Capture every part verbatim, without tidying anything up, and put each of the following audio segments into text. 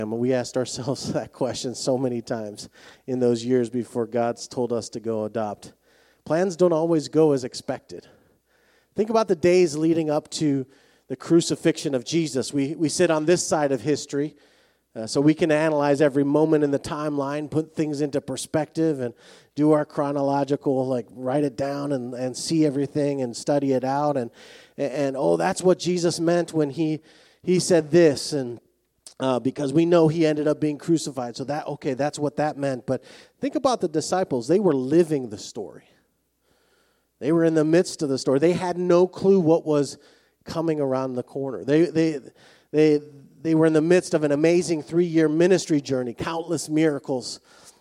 And we asked ourselves that question so many times in those years before God's told us to go adopt. Plans don't always go as expected. Think about the days leading up to the crucifixion of Jesus. We we sit on this side of history, uh, so we can analyze every moment in the timeline, put things into perspective, and do our chronological, like write it down and, and see everything and study it out. And, and, and oh, that's what Jesus meant when he, he said this, and uh, because we know he ended up being crucified. So that, okay, that's what that meant. But think about the disciples. They were living the story. They were in the midst of the story. They had no clue what was coming around the corner. They they they they were in the midst of an amazing three-year ministry journey, countless miracles,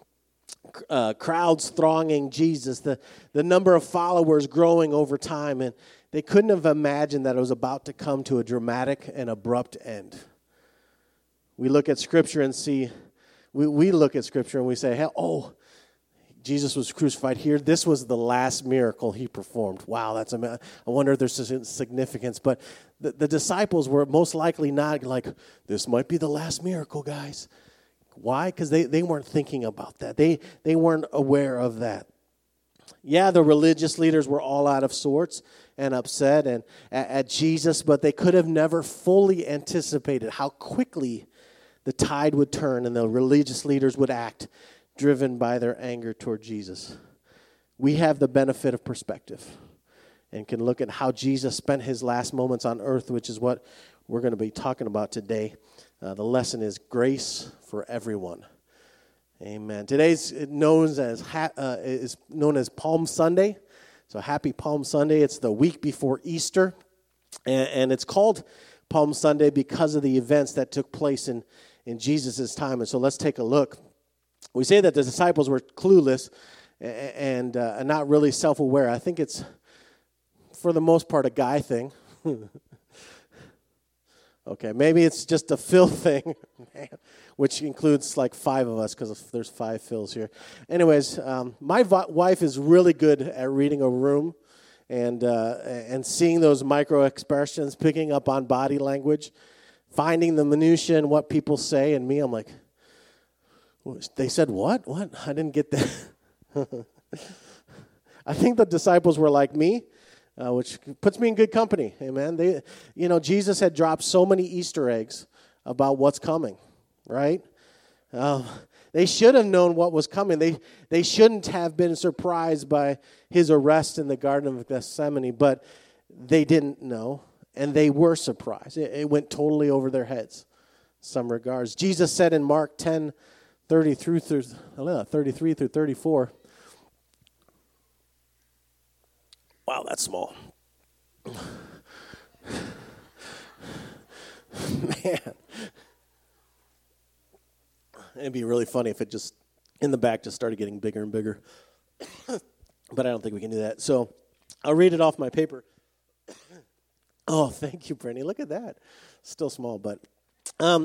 uh, crowds thronging Jesus, the, the number of followers growing over time, and they couldn't have imagined that it was about to come to a dramatic and abrupt end. We look at Scripture and see, we, we look at Scripture and we say, hey, oh, Jesus was crucified here. This was the last miracle he performed. Wow, that's amazing. I wonder if there's a significance. But the, the disciples were most likely not like, this might be the last miracle, guys. Why? Because they, they weren't thinking about that. They, they weren't aware of that. Yeah, the religious leaders were all out of sorts and upset and at, at Jesus, but they could have never fully anticipated how quickly the tide would turn and the religious leaders would act, driven by their anger toward Jesus. We have the benefit of perspective and can look at how Jesus spent his last moments on earth, which is what we're going to be talking about today. Uh, the lesson is grace for everyone. Amen. Today's known as ha- uh, is known as Palm Sunday. So happy Palm Sunday. It's the week before Easter, and, and it's called Palm Sunday because of the events that took place in, in Jesus' time. And so let's take a look. We say that the disciples were clueless and uh, not really self-aware. I think it's, for the most part, a guy thing. Okay, maybe it's just a Phil thing, which includes like five of us because there's five Phils here. Anyways, um, my vi- wife is really good at reading a room and uh, and seeing those micro expressions, picking up on body language, finding the minutiae and what people say. And me, I'm like, they said what? What? I didn't get that. I think the disciples were like me, uh, which puts me in good company. Amen. They, you know, Jesus had dropped so many Easter eggs about what's coming, right? Uh, they should have known what was coming. They they shouldn't have been surprised by his arrest in the Garden of Gethsemane, but they didn't know, and they were surprised. It, it went totally over their heads in some regards. Jesus said in Mark ten, thirty through, through thirty-three through thirty-four. Wow, that's small. Man. It'd be really funny if it just, in the back, just started getting bigger and bigger. But I don't think we can do that. So I'll read it off my paper. Oh, thank you, Brittany. Look at that. Still small, but... Um,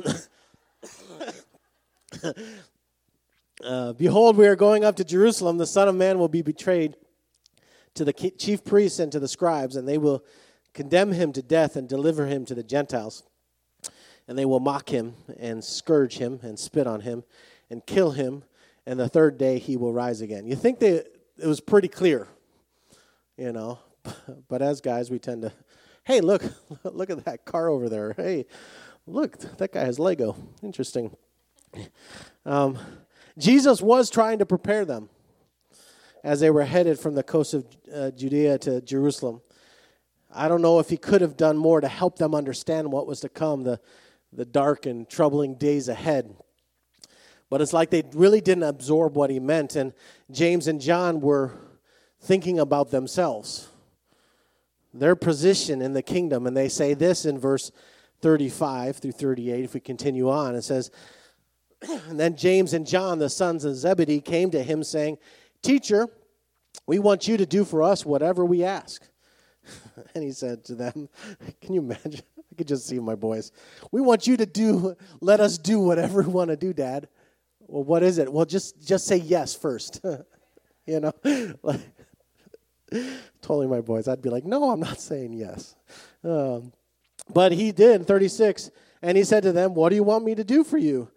Uh, Behold, we are going up to Jerusalem. The Son of Man will be betrayed to the chief priests and to the scribes, and they will condemn him to death and deliver him to the Gentiles. And they will mock him and scourge him and spit on him and kill him, and the third day he will rise again. You think they, it was pretty clear, you know, but as guys we tend to, hey, look, look at that car over there. Hey, look, that guy has Lego. Interesting. Um, Jesus was trying to prepare them as they were headed from the coast of uh, Judea to Jerusalem. I don't know if he could have done more to help them understand what was to come, the, the dark and troubling days ahead. But it's like they really didn't absorb what he meant, and James and John were thinking about themselves, their position in the kingdom. And they say this in verse thirty-five through thirty-eight, if we continue on. It says, and then James and John, the sons of Zebedee, came to him saying, Teacher, we want you to do for us whatever we ask. And he said to them, can you imagine? I could just see my boys. We want you to do, let us do whatever we want to do, Dad. Well, what is it? Well, just, just say yes first. You know? Like, totally my boys. I'd be like, no, I'm not saying yes. Um, but he did, thirty-six. And he said to them, what do you want me to do for you?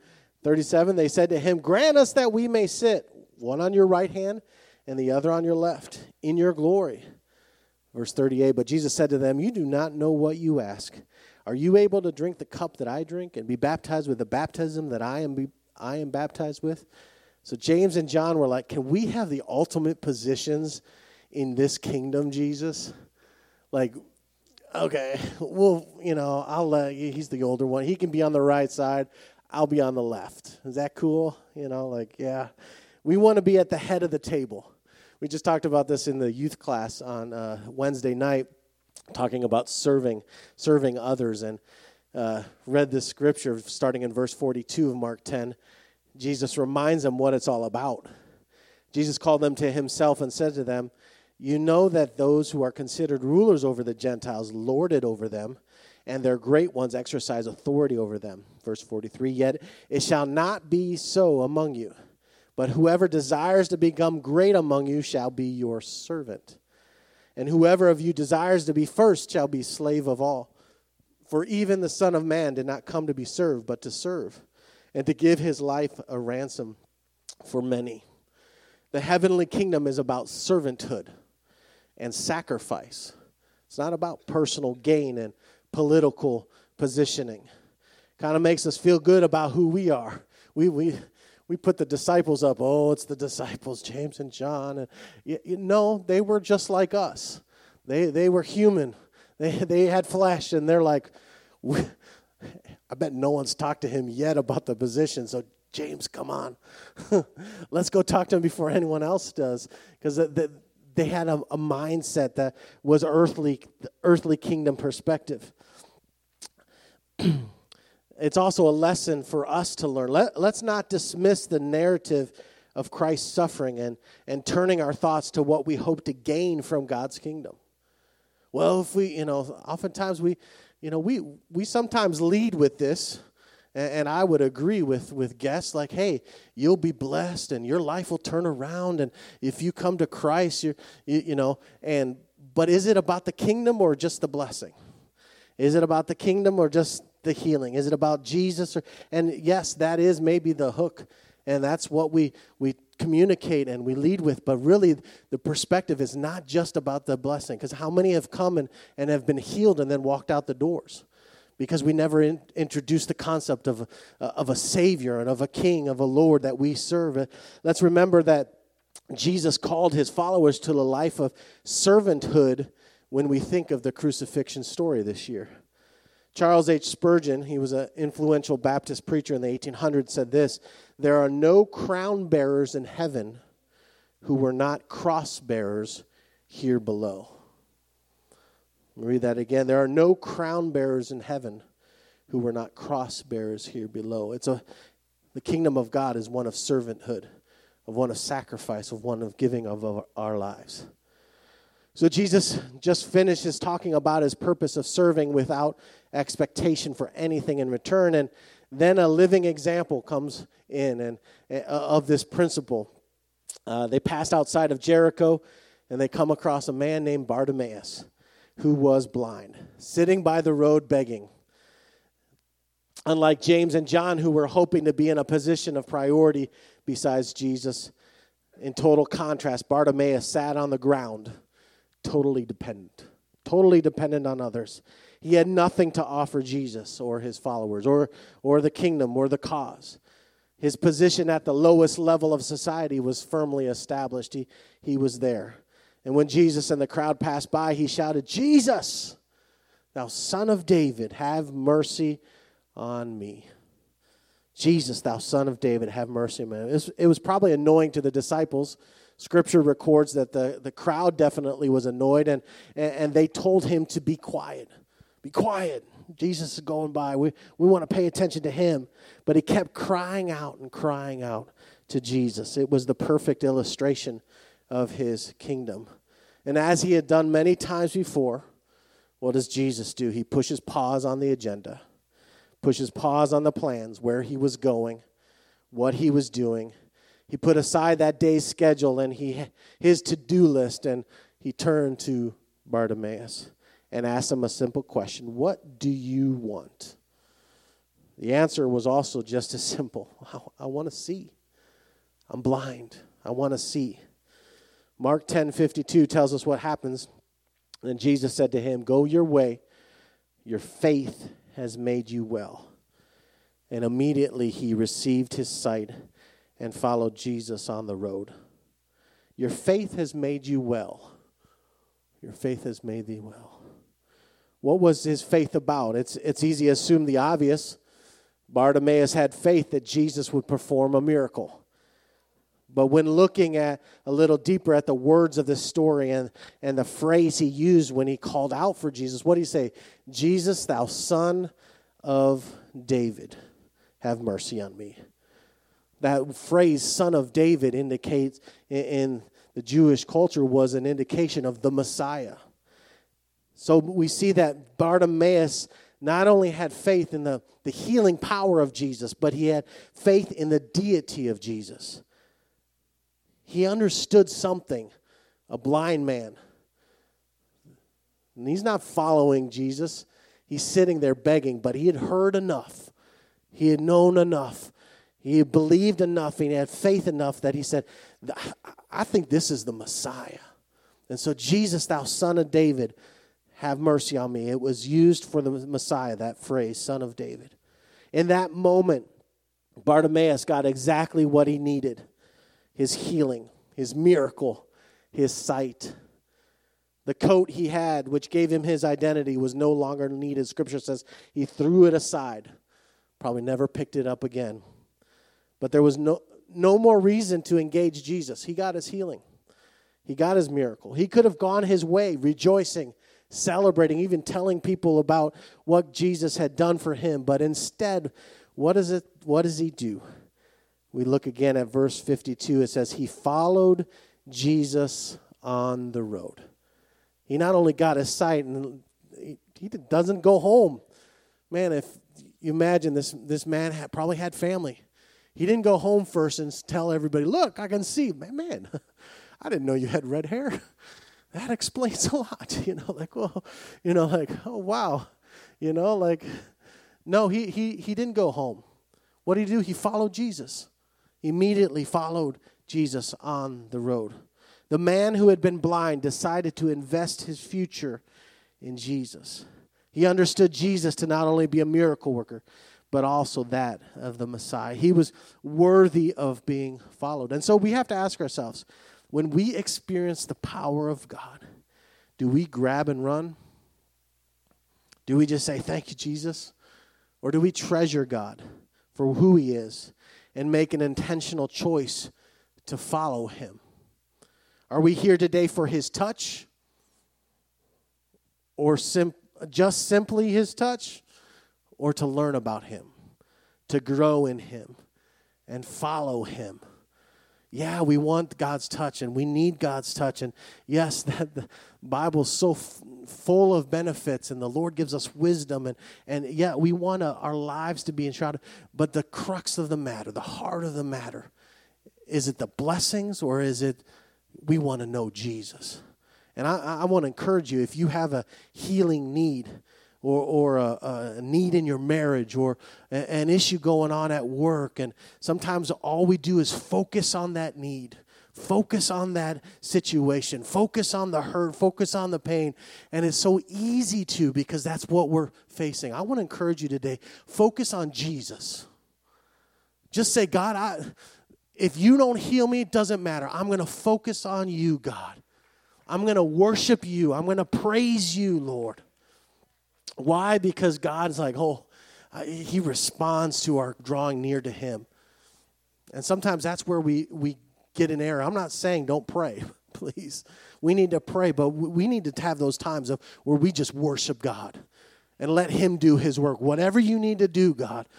thirty-seven, they said to him, grant us that we may sit, one on your right hand and the other on your left, in your glory. Verse thirty-eight, but Jesus said to them, you do not know what you ask. Are you able to drink the cup that I drink and be baptized with the baptism that I am be, I am baptized with? So James and John were like, can we have the ultimate positions in this kingdom, Jesus? Like, okay, well, you know, I'll let you, he's the older one. He can be on the right side. I'll be on the left. Is that cool? You know, like, yeah. We want to be at the head of the table. We just talked about this in the youth class on uh, Wednesday night, talking about serving, serving others, and uh, read this scripture starting in verse forty-two of Mark ten. Jesus reminds them what it's all about. Jesus called them to himself and said to them, you know that those who are considered rulers over the Gentiles lord it over them, and their great ones exercise authority over them. Verse forty-three, yet it shall not be so among you, but whoever desires to become great among you shall be your servant. And whoever of you desires to be first shall be slave of all. For even the Son of Man did not come to be served, but to serve, and to give his life a ransom for many. The heavenly kingdom is about servanthood and sacrifice. It's not about personal gain and political positioning. Kind of makes us feel good about who we are. We we we put the disciples up. Oh, it's the disciples, James and John. And you, you know, they were just like us. They they were human. They they had flesh, and they're like, I bet no one's talked to him yet about the position. So James, come on, let's go talk to him before anyone else does, because the, the, they had a, a mindset that was earthly, earthly kingdom perspective. It's also a lesson for us to learn. Let, let's not dismiss the narrative of Christ's suffering and, and turning our thoughts to what we hope to gain from God's kingdom. Well, if we, you know, oftentimes we, you know, we we sometimes lead with this, and, and I would agree with, with guests like, hey, you'll be blessed and your life will turn around, and if you come to Christ, you're, you, you know, and, but is it about the kingdom or just the blessing? Is it about the kingdom or just the healing? Is it about Jesus? Or, and yes, that is maybe the hook, and that's what we, we communicate and we lead with, but really the perspective is not just about the blessing, because how many have come and, and have been healed and then walked out the doors? Because we never in, introduced the concept of, uh, of a Savior and of a King, of a Lord that we serve. Let's remember that Jesus called his followers to a life of servanthood when we think of the crucifixion story this year. Charles H. Spurgeon, he was an influential Baptist preacher in the eighteen hundreds, said this: there are no crown bearers in heaven who were not cross bearers here below. Let me read that again. There are no crown bearers in heaven who were not cross bearers here below. It's a the kingdom of God is one of servanthood, of one of sacrifice, of one of giving of our, our lives. So Jesus just finishes talking about his purpose of serving without expectation for anything in return, and then a living example comes in and uh, of this principle. Uh, they passed outside of Jericho, and they come across a man named Bartimaeus, who was blind, sitting by the road begging. Unlike James and John, who were hoping to be in a position of priority besides Jesus, in total contrast, Bartimaeus sat on the ground, totally dependent, totally dependent on others. He had nothing to offer Jesus or his followers or, or the kingdom or the cause. His position at the lowest level of society was firmly established. He, he was there. And when Jesus and the crowd passed by, he shouted, Jesus, thou Son of David, have mercy on me. Jesus, thou Son of David, have mercy on me. It was, it was probably annoying to the disciples. Scripture records that the, the crowd definitely was annoyed, and, and, and they told him to be quiet. Be quiet. Jesus is going by. We, we want to pay attention to him. But he kept crying out and crying out to Jesus. It was the perfect illustration of his kingdom. And as he had done many times before, what does Jesus do? He pushes pause on the agenda, pushes pause on the plans, where he was going, what he was doing. He put aside that day's schedule and he his to-do list, and he turned to Bartimaeus and asked him a simple question: what do you want? The answer was also just as simple. I, I want to see. I'm blind. I want to see. Mark ten fifty-two tells us what happens. And Jesus said to him, go your way. Your faith has made you well. And immediately he received his sight and followed Jesus on the road. Your faith has made you well. Your faith has made thee well. What was his faith about? It's, it's easy to assume the obvious. Bartimaeus had faith that Jesus would perform a miracle. But when looking at a little deeper at the words of this story and, and the phrase he used when he called out for Jesus, what did he say? Jesus, thou son of David, have mercy on me. That phrase, son of David, indicates in, in the Jewish culture was an indication of the Messiah. So we see that Bartimaeus not only had faith in the, the healing power of Jesus, but he had faith in the deity of Jesus. He understood something, a blind man. And he's not following Jesus. He's sitting there begging, but he had heard enough. He had known enough. He had believed enough, and he had faith enough that he said, I think this is the Messiah. And so, Jesus, thou son of David, have mercy on me. It was used for the Messiah, that phrase, son of David. In that moment, Bartimaeus got exactly what he needed. His healing, his miracle, his sight. The coat he had, which gave him his identity, was no longer needed. Scripture says he threw it aside. Probably never picked it up again. But there was no, no more reason to engage Jesus. He got his healing. He got his miracle. He could have gone his way, rejoicing, celebrating, even telling people about what Jesus had done for him. But instead, what is it? What does he do? We look again at verse fifty-two. It says, he followed Jesus on the road. He not only got his sight, and he, he doesn't go home. Man, if you imagine this, this man had, probably had family. He didn't go home first and tell everybody, look, I can see. Man, man, I didn't know you had red hair. That explains a lot. You know, like, well, you know, like, oh, wow. You know, like, no, he he he didn't go home. What did he do? He followed Jesus. Immediately followed Jesus on the road. The man who had been blind decided to invest his future in Jesus. He understood Jesus to not only be a miracle worker, but also that of the Messiah. He was worthy of being followed. And so we have to ask ourselves, when we experience the power of God, do we grab and run? Do we just say, thank you, Jesus? Or do we treasure God for who he is and make an intentional choice to follow him? Are we here today for his touch? Or sim- just simply his touch? Or to learn about him, to grow in him, and follow him? Yeah, we want God's touch, and we need God's touch. And yes, that the Bible's so f- full of benefits, and the Lord gives us wisdom. And, and yeah, we want uh, our lives to be enshrouded. But the crux of the matter, the heart of the matter, is it the blessings, or is it we want to know Jesus? And I, I want to encourage you, if you have a healing need, or or a, a need in your marriage, or a, an issue going on at work, and sometimes all we do is focus on that need, focus on that situation, focus on the hurt, focus on the pain, and it's so easy to, because that's what we're facing. I want to encourage you today, focus on Jesus. Just say, God, I, if you don't heal me, it doesn't matter. I'm going to focus on you, God. I'm going to worship you. I'm going to praise you, Lord. Why? Because God's like, oh, he responds to our drawing near to him. And sometimes that's where we, we get in error. I'm not saying don't pray, please. We need to pray, but we need to have those times of where we just worship God and let him do his work. Whatever you need to do, God.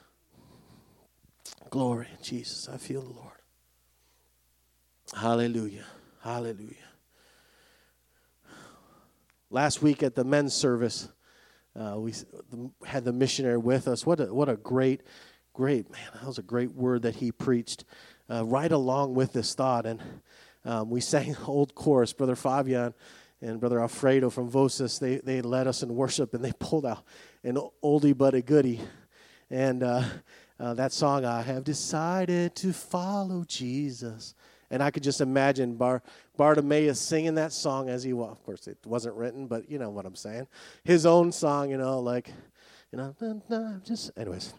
Glory, Jesus. I feel the Lord. Hallelujah. Hallelujah. Last week at the men's service, Uh, we had the missionary with us. What a what a great, great, man, that was a great word that he preached uh, right along with this thought. And um, we sang old chorus. Brother Fabian and Brother Alfredo from Vosis, they, they led us in worship, and they pulled out an oldie but a goodie. And uh, uh, that song, I have decided to follow Jesus. And I could just imagine Bar- Bartimaeus singing that song as he walked. Of course, it wasn't written, but you know what I'm saying. His own song, you know, like, you know, no, no, just, anyways.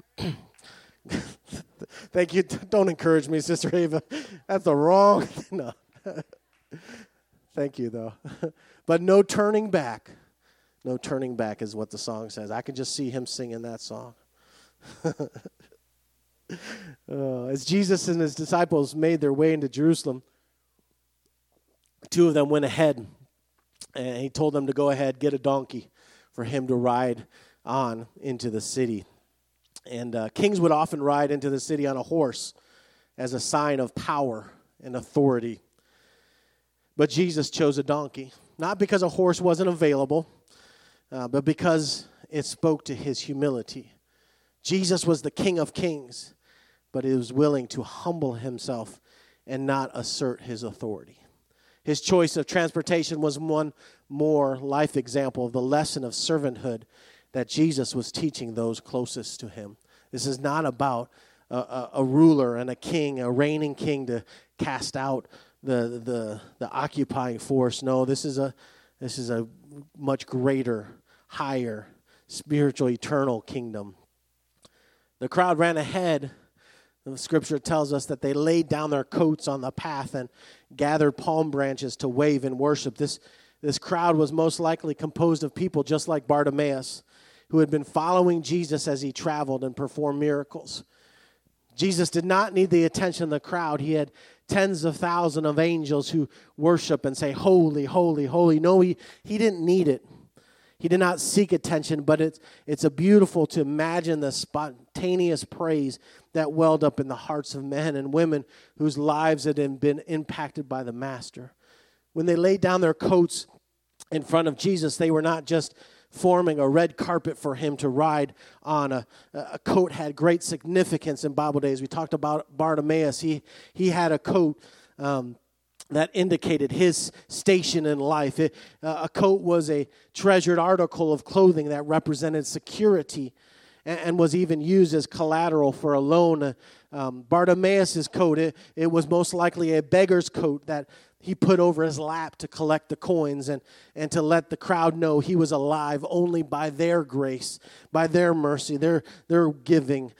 Thank you. Don't encourage me, Sister Ava. That's the wrong, no. Thank you, though. But no turning back. No turning back is what the song says. I can just see him singing that song. uh, as Jesus and his disciples made their way into Jerusalem, two of them went ahead, and he told them to go ahead, get a donkey for him to ride on into the city. And uh, kings would often ride into the city on a horse as a sign of power and authority. But Jesus chose a donkey, not because a horse wasn't available, uh, but because it spoke to his humility. Jesus was the King of Kings, but he was willing to humble himself and not assert his authority. His choice of transportation was one more life example of the lesson of servanthood that Jesus was teaching those closest to him. This is not about a, a, a ruler and a king, a reigning king to cast out the the the occupying force. No, this is a this is a much greater, higher, spiritual, eternal kingdom. The crowd ran ahead. The scripture tells us that they laid down their coats on the path and gathered palm branches to wave and worship. This this crowd was most likely composed of people just like Bartimaeus, who had been following Jesus as he traveled and performed miracles. Jesus did not need the attention of the crowd. He had tens of thousands of angels who worship and say, holy, holy, holy. No, he, he didn't need it. He did not seek attention, but it's, it's a beautiful to imagine the spontaneous praise that welled up in the hearts of men and women whose lives had been impacted by the Master. When they laid down their coats in front of Jesus, they were not just forming a red carpet for him to ride on. A, a coat had great significance in Bible days. We talked about Bartimaeus. He, he had a coat um, that indicated his station in life. It, uh, a coat was a treasured article of clothing that represented security and, and was even used as collateral for a loan. Uh, um, Bartimaeus' coat, it, it was most likely a beggar's coat that he put over his lap to collect the coins and, and to let the crowd know he was alive only by their grace, by their mercy, their, their giving.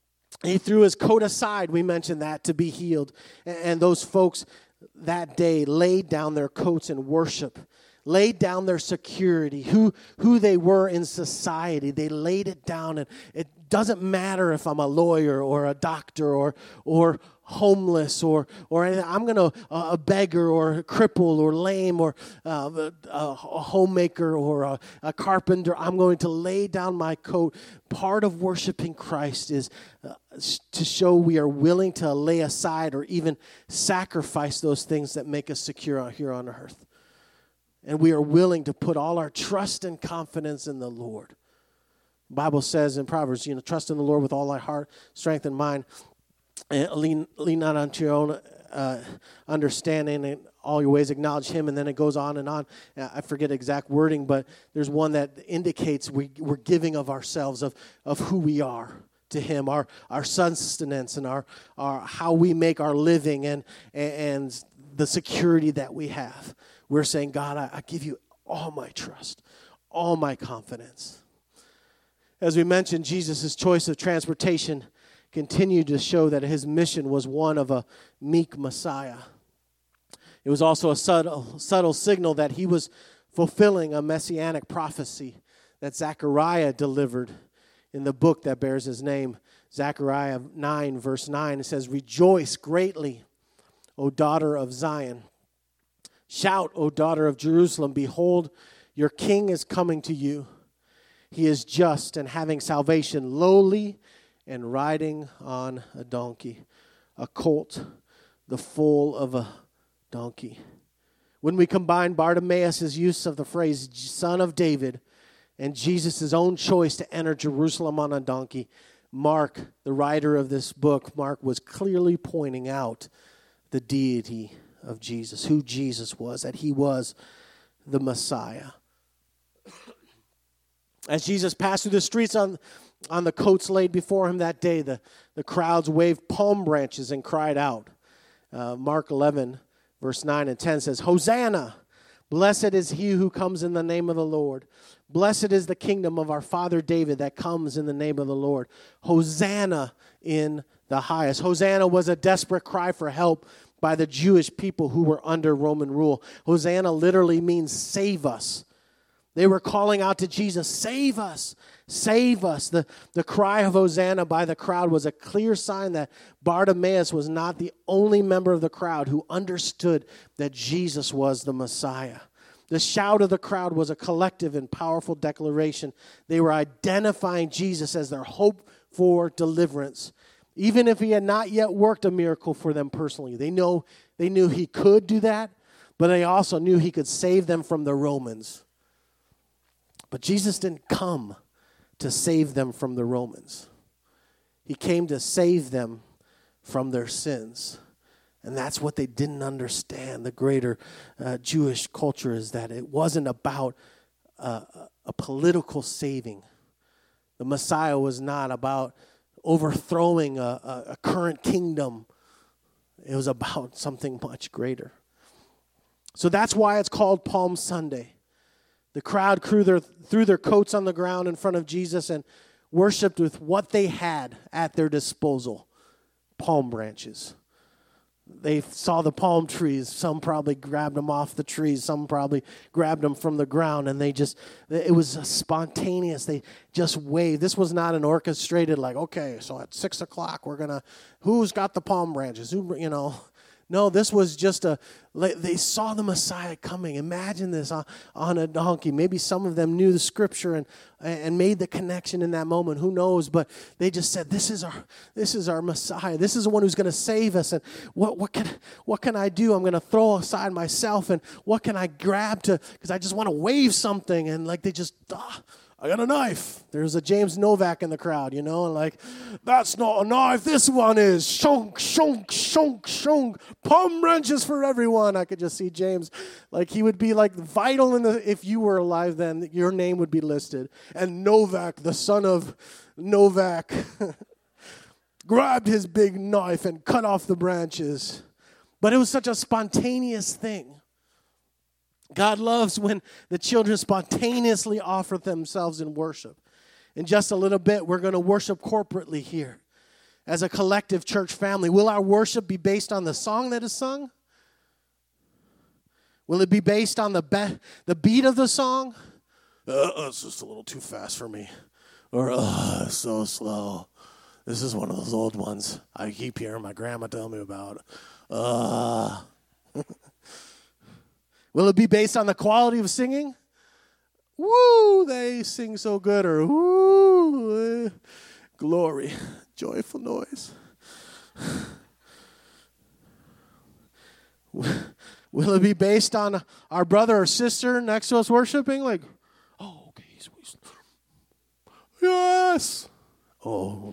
He threw his coat aside, we mentioned that, to be healed. And, and those folks that day laid down their coats in worship, laid down their security, who, who they were in society. They laid it down, and it doesn't matter if I'm a lawyer or a doctor or or homeless or or anything. I'm going to uh, a beggar or a cripple or lame or uh, a, a homemaker or a, a carpenter. I'm going to lay down my coat. Part of worshiping Christ is uh, to show we are willing to lay aside or even sacrifice those things that make us secure out here on earth. And we are willing to put all our trust and confidence in the Lord. The Bible says in Proverbs, you know, trust in the Lord with all thy heart, strength and mind. And lean, lean not unto your own uh, understanding, and all your ways acknowledge him. And then it goes on and on. I forget exact wording, but there's one that indicates we, we're giving of ourselves, of, of who we are to him, our, our sustenance and our, our how we make our living and, and the security that we have. We're saying, God, I, I give you all my trust, all my confidence. As we mentioned, Jesus' choice of transportation continued to show that his mission was one of a meek Messiah. It was also a subtle, subtle signal that he was fulfilling a messianic prophecy that Zechariah delivered in the book that bears his name. Zechariah nine, verse nine, it says, "Rejoice greatly, O daughter of Zion. Shout, O daughter of Jerusalem, behold, your king is coming to you. He is just and having salvation, lowly and riding on a donkey, a colt, the foal of a donkey." When we combine Bartimaeus' use of the phrase son of David and Jesus' own choice to enter Jerusalem on a donkey, Mark, the writer of this book, Mark was clearly pointing out the deity of Jesus, who Jesus was, that he was the Messiah. As Jesus passed through the streets on On the coats laid before him that day, the, the crowds waved palm branches and cried out. Uh, Mark eleven, verse nine and ten says, Hosanna! Blessed is he who comes in the name of the Lord. Blessed is the kingdom of our father David that comes in the name of the Lord. Hosanna in the highest. Hosanna was a desperate cry for help by the Jewish people who were under Roman rule. Hosanna literally means save us. They were calling out to Jesus, save us, save us. The, the cry of Hosanna by the crowd was a clear sign that Bartimaeus was not the only member of the crowd who understood that Jesus was the Messiah. The shout of the crowd was a collective and powerful declaration. They were identifying Jesus as their hope for deliverance. Even if he had not yet worked a miracle for them personally. They know they knew he could do that, but they also knew he could save them from the Romans. But Jesus didn't come to save them from the Romans. He came to save them from their sins. And that's what they didn't understand. The greater uh, Jewish culture is that it wasn't about uh, a political saving. The Messiah was not about overthrowing a, a, a current kingdom. It was about something much greater. So that's why it's called Palm Sunday. The crowd threw their, threw their coats on the ground in front of Jesus and worshiped with what they had at their disposal, palm branches. They saw the palm trees. Some probably grabbed them off the trees. Some probably grabbed them from the ground, and they just, it was spontaneous. They just waved. This was not an orchestrated, like, okay, so at six o'clock, we're going to, who's got the palm branches? Who, you know, no, this was just a, they saw the Messiah coming. Imagine this on, on a donkey. Maybe some of them knew the scripture and and made the connection in that moment. Who knows? But they just said, this is our this is our Messiah. This is the one who's going to save us. And what what can what can I do? I'm going to throw aside myself. And what can I grab to, because I just want to wave something. And like they just, ah, I got a knife. There's a James Novak in the crowd, you know, and like, that's not a knife. This one is. Shunk, shunk, shunk, shunk. Palm branches for everyone. I could just see James, like he would be like vital in the, if you were alive then, your name would be listed. And Novak, the son of Novak, grabbed his big knife and cut off the branches. But it was such a spontaneous thing. God loves when the children spontaneously offer themselves in worship. In just a little bit, we're going to worship corporately here as a collective church family. Will our worship be based on the song that is sung? Will it be based on the be- the beat of the song? Uh, it's just a little too fast for me. Or, uh, it's so slow. This is one of those old ones I keep hearing my grandma tell me about. Uh... Will it be based on the quality of singing? Woo, they sing so good. Or woo, eh, glory, joyful noise. Will it be based on our brother or sister next to us worshiping? Like, oh, okay, he's, he's, yes. Oh.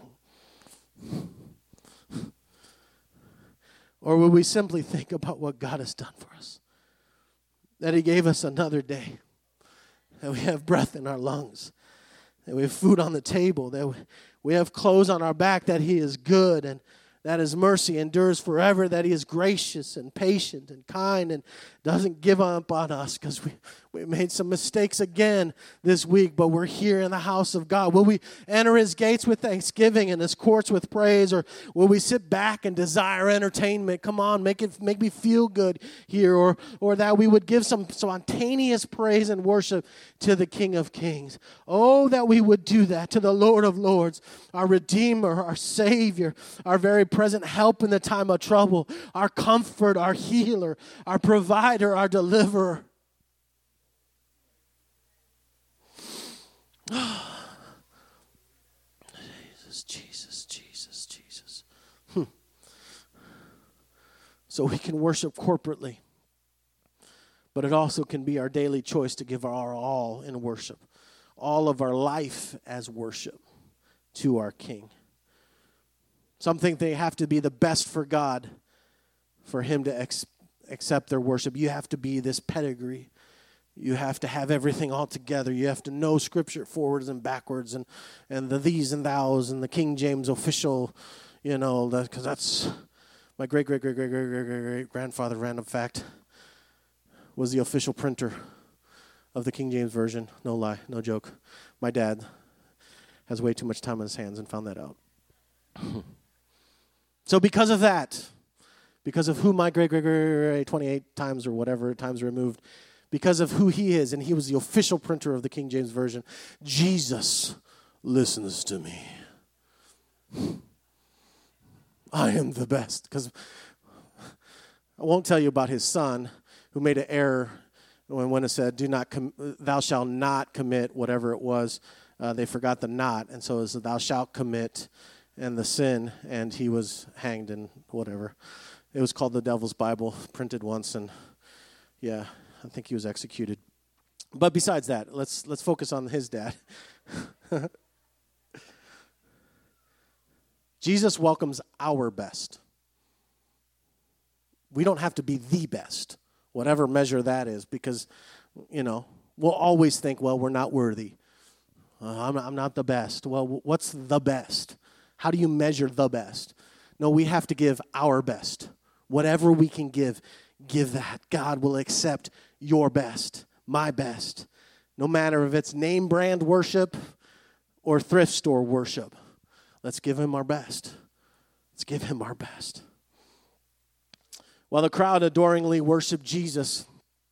Or will we simply think about what God has done for us? That he gave us another day, that we have breath in our lungs, that we have food on the table, that we have clothes on our back, that he is good and that his mercy endures forever, that he is gracious and patient and kind and doesn't give up on us, because we, we made some mistakes again this week, but we're here in the house of God. Will we enter his gates with thanksgiving and his courts with praise, or will we sit back and desire entertainment? Come on, make it make me feel good here, or or that we would give some spontaneous praise and worship to the King of Kings. Oh, that we would do that to the Lord of Lords, our Redeemer, our Savior, our very present help in the time of trouble, our comfort, our healer, our provider, our deliverer. Jesus, Jesus, Jesus, Jesus. Hmm. So we can worship corporately, but it also can be our daily choice to give our all in worship, all of our life as worship to our King. Some think they have to be the best for God for him to ex- accept their worship. You have to be this pedigree. You have to have everything all together. You have to know Scripture forwards and backwards, and, and the these and thous and the King James official, you know, because that's my great, great, great, great, great, great, great, great grandfather, random fact, was the official printer of the King James Version. No lie, no joke. My dad has way too much time on his hands and found that out. So because of that, because of who my great, great, great, great, twenty-eight times or whatever times removed, because of who he is, and he was the official printer of the King James Version, Jesus listens to me. I am the best. Because I won't tell you about his son who made an error when, when it said, "Do not com- thou shalt not commit," whatever it was. Uh, they forgot the not, and so it was "thou shalt commit," and the sin, and he was hanged and whatever. It was called the Devil's Bible, printed once, and yeah, I think he was executed. But besides that, let's let's focus on his dad. Jesus welcomes our best. We don't have to be the best, whatever measure that is, because, you know, we'll always think, well, we're not worthy. Uh, I'm, I'm not the best. Well, what's the best? How do you measure the best? No, we have to give our best. Whatever we can give, give that. God will accept your best, my best, no matter if it's name brand worship or thrift store worship. Let's give him our best. Let's give him our best. While the crowd adoringly worshiped Jesus,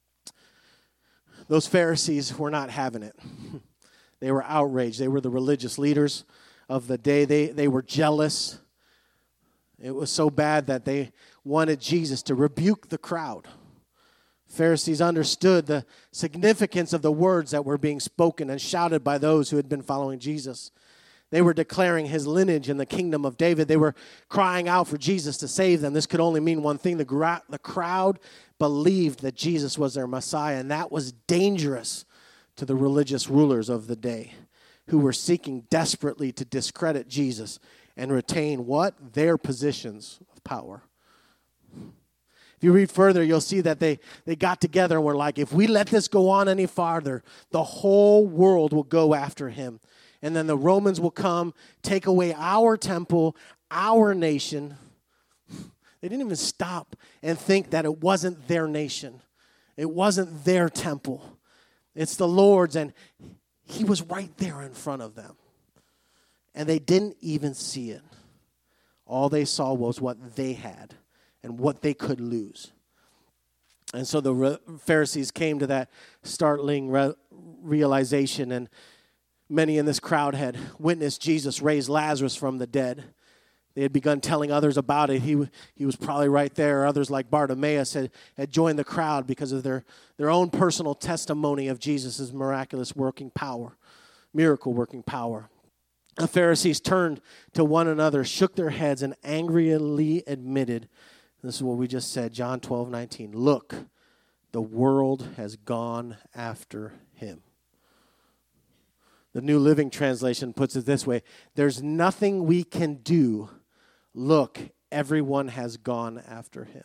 those Pharisees were not having it. They were outraged. They were the religious leaders of the day. They, they were jealous. It was so bad that they wanted Jesus to rebuke the crowd. Pharisees understood the significance of the words that were being spoken and shouted by those who had been following Jesus. They were declaring his lineage in the kingdom of David. They were crying out for Jesus to save them. This could only mean one thing. The, gra- the crowd believed that Jesus was their Messiah, and that was dangerous to the religious rulers of the day who were seeking desperately to discredit Jesus and retain what? Their positions of power. If you read further, you'll see that they, they got together and were like, if we let this go on any farther, the whole world will go after him. And then the Romans will come, take away our temple, our nation. They didn't even stop and think that it wasn't their nation. It wasn't their temple. It's the Lord's, and he was right there in front of them. And they didn't even see it. All they saw was what they had and what they could lose. And so the re- Pharisees came to that startling re- realization, and many in this crowd had witnessed Jesus raise Lazarus from the dead. They had begun telling others about it. He, he was probably right there. Others like Bartimaeus had, had joined the crowd because of their, their own personal testimony of Jesus' miraculous working power, miracle working power. The Pharisees turned to one another, shook their heads, and angrily admitted, this is what we just said, John twelve nineteen, look, the world has gone after him. The New Living Translation puts it this way, there's nothing we can do. Look, everyone has gone after him.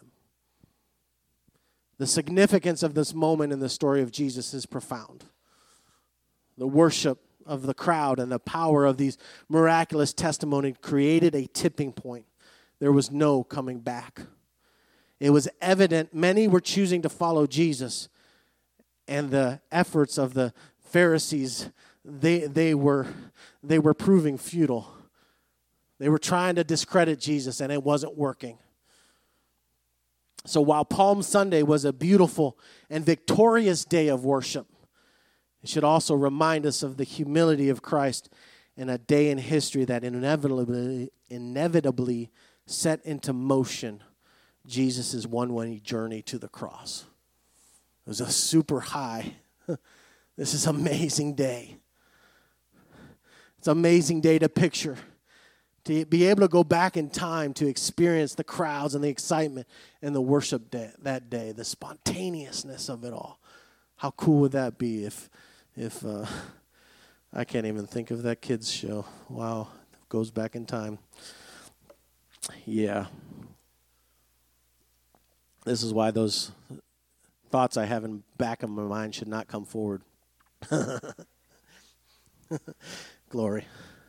The significance of this moment in the story of Jesus is profound. The worship of the crowd and the power of these miraculous testimonies created a tipping point. There was no coming back. It was evident many were choosing to follow Jesus, and the efforts of the Pharisees, they they were they were proving futile. They were trying to discredit Jesus, and it wasn't working. So while Palm Sunday was a beautiful and victorious day of worship, it should also remind us of the humility of Christ in a day in history that inevitably inevitably set into motion Jesus' one-way journey to the cross. It was a super high. This is an amazing day. It's an amazing day to picture. To be able to go back in time to experience the crowds and the excitement and the worship day, that day, the spontaneousness of it all. How cool would that be if, if uh, I can't even think of that kids show. Wow, it goes back in time. Yeah. This is why those Thoughts I have in the back of my mind should not come forward. Glory.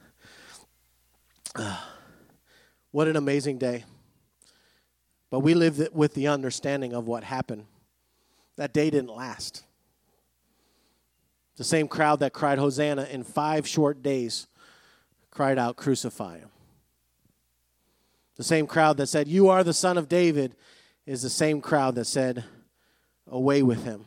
Uh, what an amazing day. But we live with the understanding of what happened. That day didn't last. The same crowd that cried Hosanna in five short days cried out, crucify him. The same crowd that said, you are the Son of David, is the same crowd that said, away with him.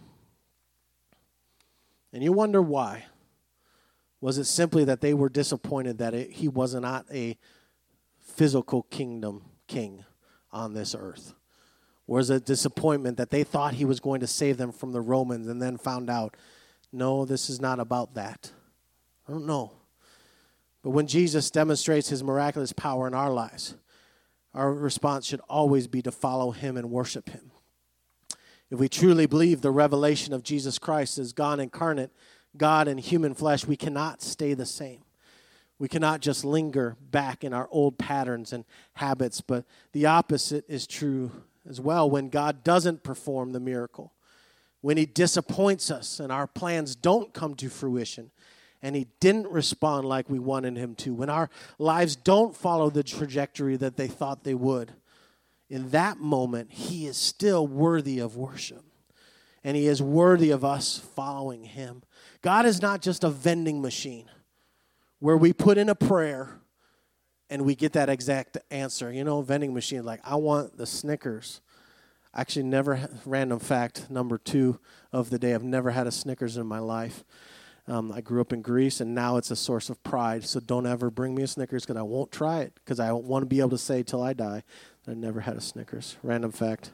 And you wonder why. Was it simply that they were disappointed that it, he was not a physical kingdom king on this earth? Or was it disappointment that they thought he was going to save them from the Romans and then found out, no, this is not about that? I don't know. But when Jesus demonstrates his miraculous power in our lives, our response should always be to follow him and worship him. If we truly believe the revelation of Jesus Christ as God incarnate, God in human flesh, we cannot stay the same. We cannot just linger back in our old patterns and habits, but the opposite is true as well. When God doesn't perform the miracle, when he disappoints us and our plans don't come to fruition, and he didn't respond like we wanted him to, when our lives don't follow the trajectory that they thought they would, in that moment, he is still worthy of worship. And he is worthy of us following him. God is not just a vending machine where we put in a prayer and we get that exact answer. You know, vending machine, like, I want the Snickers. Actually, never, random fact, number two of the day, I've never had a Snickers in my life. Um, I grew up in Greece, and now it's a source of pride. So don't ever bring me a Snickers because I won't try it because I want to be able to say till I die that I never had a Snickers. Random fact.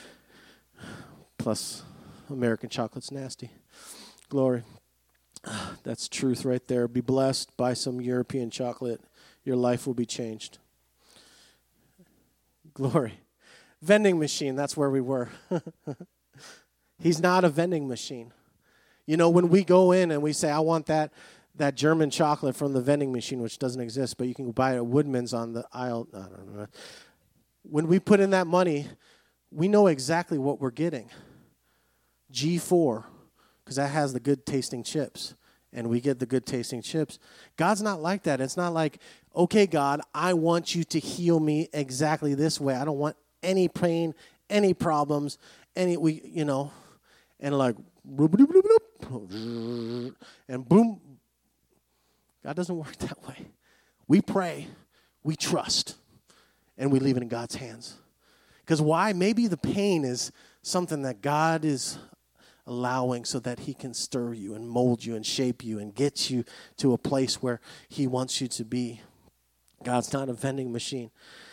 Plus, American chocolate's nasty. Glory. That's truth right there. Be blessed by some European chocolate. Your life will be changed. Glory. Vending machine, that's where we were. He's not a vending machine. You know, when we go in and we say, I want that that German chocolate from the vending machine, which doesn't exist, but you can buy it at Woodman's on the aisle. I don't know. When we put in that money, we know exactly what we're getting. G four, because that has the good tasting chips, and we get the good tasting chips. God's not like that. It's not like, okay, God, I want you to heal me exactly this way. I don't want any pain, any problems, any, we, you know, and like, and boom. God doesn't work that way. We pray, we trust, and we leave it in God's hands. Because why? Maybe the pain is something that God is allowing so that he can stir you and mold you and shape you and get you to a place where he wants you to be. God's not a vending machine.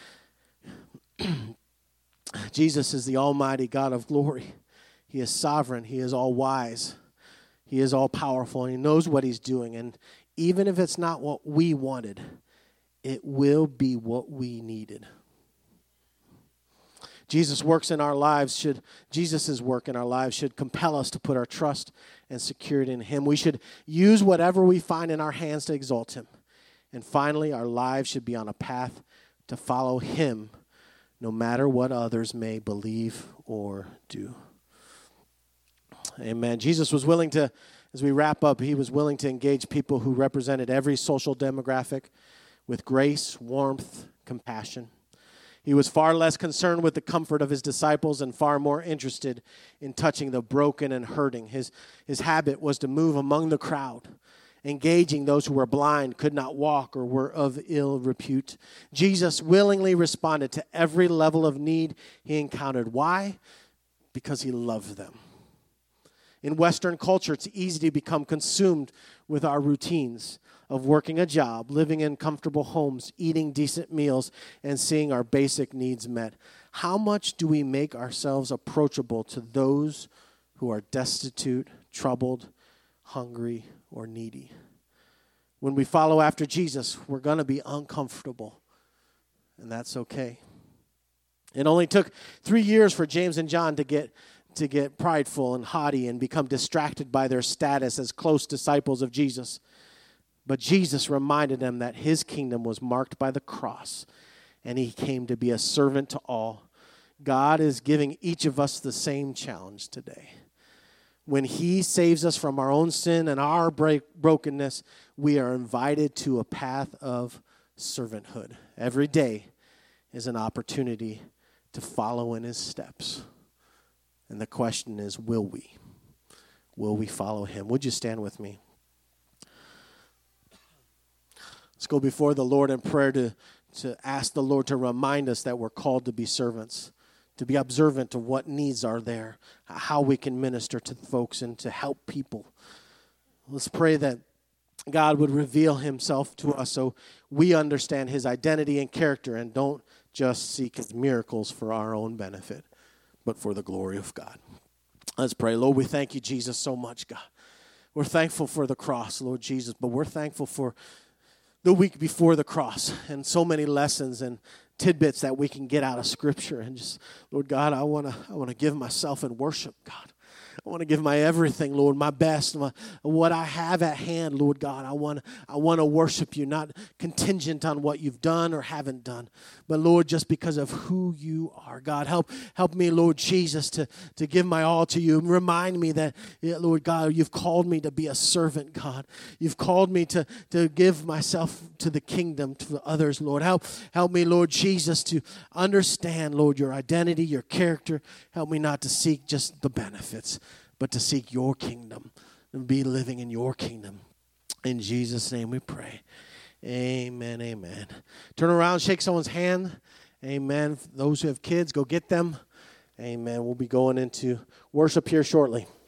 Jesus is the almighty God of glory. He is sovereign. He is all wise. He is all powerful, and he knows what he's doing. And even if it's not what we wanted, it will be what we needed. Jesus' works in our lives should, Jesus' work in our lives should compel us to put our trust and security in him. We should use whatever we find in our hands to exalt him. And finally, our lives should be on a path to follow him, no matter what others may believe or do. Amen. Jesus was willing to, as we wrap up, he was willing to engage people who represented every social demographic with grace, warmth, compassion. He was far less concerned with the comfort of his disciples and far more interested in touching the broken and hurting. His, his habit was to move among the crowd, engaging those who were blind, could not walk, or were of ill repute. Jesus willingly responded to every level of need he encountered. Why? Because he loved them. In Western culture, it's easy to become consumed with our routines of working a job, living in comfortable homes, eating decent meals, and seeing our basic needs met. How much do we make ourselves approachable to those who are destitute, troubled, hungry, or needy? When we follow after Jesus, we're going to be uncomfortable, and that's okay. It only took three years for James and John to get to get prideful and haughty and become distracted by their status as close disciples of Jesus. But Jesus reminded them that his kingdom was marked by the cross, and he came to be a servant to all. God is giving each of us the same challenge today. When he saves us from our own sin and our break, brokenness, we are invited to a path of servanthood. Every day is an opportunity to follow in his steps. And the question is, will we? Will we follow him? Would you stand with me? Let's go before the Lord in prayer to, to ask the Lord to remind us that we're called to be servants, to be observant of what needs are there, how we can minister to folks and to help people. Let's pray that God would reveal himself to us so we understand his identity and character and don't just seek his miracles for our own benefit, but for the glory of God. Let's pray. Lord, we thank you, Jesus, so much, God. We're thankful for the cross, Lord Jesus, but we're thankful for the week before the cross and so many lessons and tidbits that we can get out of Scripture. And just, Lord God, I want to I want to give myself in worship, God. I want to give my everything, Lord, my best, my, what I have at hand, Lord God. I want, I want to worship you, not contingent on what you've done or haven't done, but, Lord, just because of who you are. God, help help me, Lord Jesus, to, to give my all to you. Remind me that, yeah, Lord God, you've called me to be a servant, God. You've called me to, to give myself to the kingdom, to others, Lord. Help, help me, Lord Jesus, to understand, Lord, your identity, your character. Help me not to seek just the benefits, but to seek your kingdom and be living in your kingdom. In Jesus' name we pray. Amen, amen. Turn around, shake someone's hand. Amen. Those who have kids, go get them. Amen. We'll be going into worship here shortly.